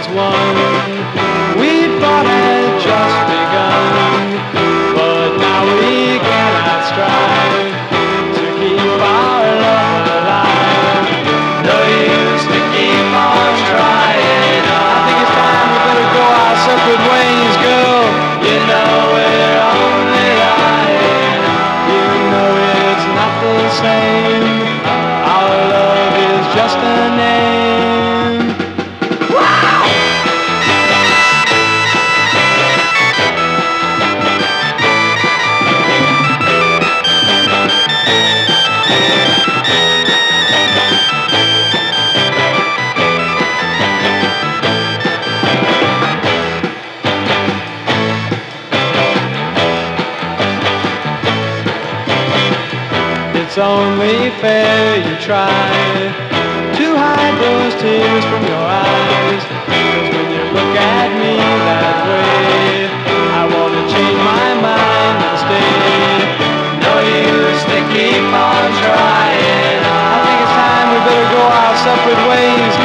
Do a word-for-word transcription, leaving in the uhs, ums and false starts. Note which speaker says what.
Speaker 1: as one. We thought had just begun, but now we cannot strive to keep our love alive. No use to keep on trying. I think it's time we better go our separate ways, girl. You know we're only lying. You know it's not the same. Our love is just a name. Wow! It's only fair you try to hide those tears from your eyes. 'Cause when you look at me that way, I wanna change my mind and stay. No use to keep on trying. I think it's time we better go our separate ways.